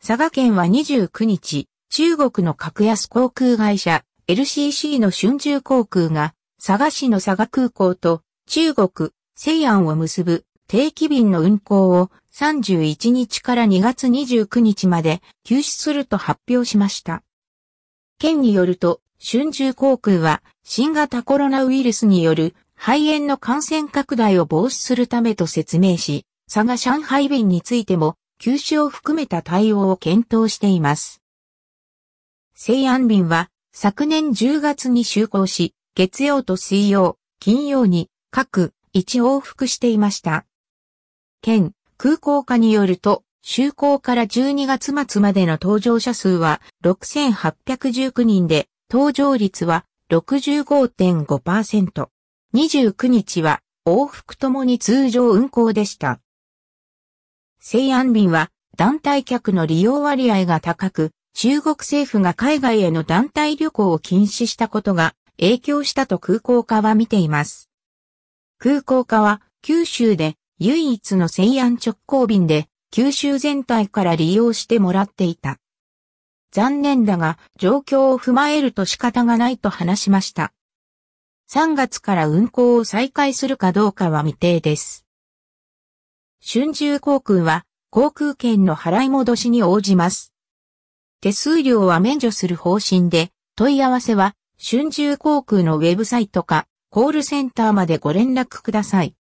佐賀県は29日、中国の格安航空会社 LCC の春秋航空が佐賀市の佐賀空港と中国、西安を結ぶ定期便の運航を31日から2月29日まで休止すると発表しました。県によると、春秋航空は新型コロナウイルスによる肺炎の感染拡大を防止するためと説明し、佐賀上海便についても休止を含めた対応を検討しています。西安便は昨年10月に就航し、月曜と水曜、金曜に各1往復していました。県空港課によると、就航から12月末までの搭乗者数は6819人で、搭乗率は 65.5%。29日は往復ともに通常運航でした。西安便は団体客の利用割合が高く、中国政府が海外への団体旅行を禁止したことが影響したと空港課は見ています。空港課は九州で唯一の西安直行便で九州全体から利用してもらっていた。残念だが状況を踏まえると仕方がないと話しました。3月から運航を再開するかどうかは未定です。春秋航空は航空券の払い戻しに応じます。手数料は免除する方針で、問い合わせは春秋航空のウェブサイトかコールセンターまでご連絡ください。